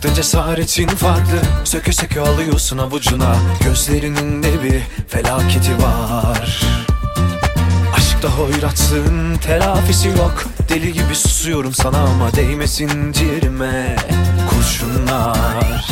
Aşkta cesaretin farklı, söke söke alıyorsun avucuna. Gözlerinin de bir felaketi var. Aşkta hoyratsın telafisi yok. Deli gibi susuyorum sana ama değmesin ciğerime kurşunlar.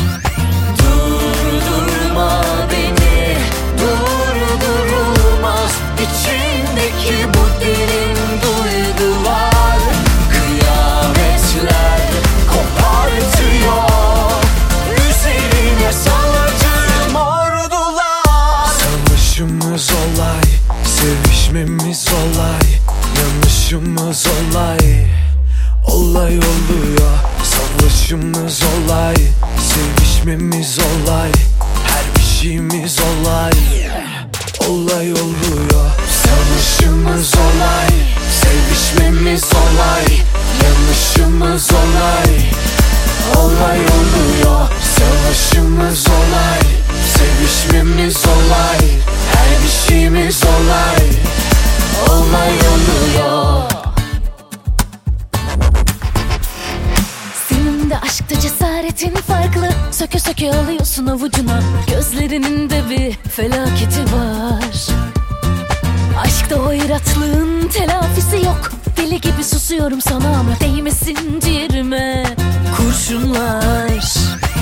Durdurma beni, durdurulmaz içindeki bu derin duygular. Kıyametler kopartıyor, üzerine salacağım ordular. Savaşımız olay, sevişmemiz olay, yanlışımız olay. Olay oluyor, savaşımız olay, sevişmemiz olay, her bir şeyimiz olay. Olay oluyor, savaşımız olay, sevişmemiz olay, yanlışımız olay. Olay oluyor, savaşımız olay, sevişmemiz olay, her bir şeyimiz olay. Olay oluyor. Senin de aşkta cesaretin farklı, söke söke alıyorsun avucuna. Gözlerinin de bir felaketi var. Aşkta hoyratlığın telafisi yok. Deli gibi susuyorum sana ama değmesin ciğerime kurşunlar.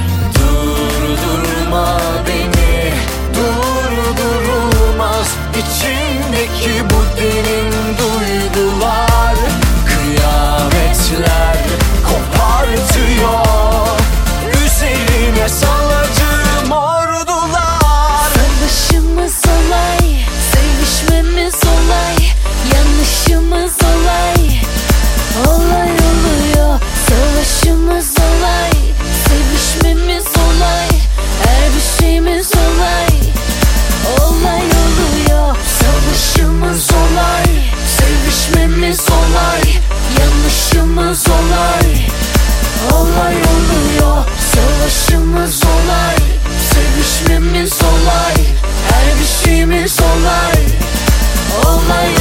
Durdurma beni, durdurulmaz içindeki bu derin duygular. Kıyametler kopartıyor, üzerine salacağım ordular. Savaşımız olay, sevişmemiz olay, yanlışımız olay. Olay oluyor, savaşımız olay, sevişmemiz olay, her bir şeyimiz olay. Olay oluyor, Savaşımız olay, sevişmemiz olay, yanlışımız olay. Olay oluyor, savaşımız olay, sevişmemiz olay, her bir şeyimiz olay. Olay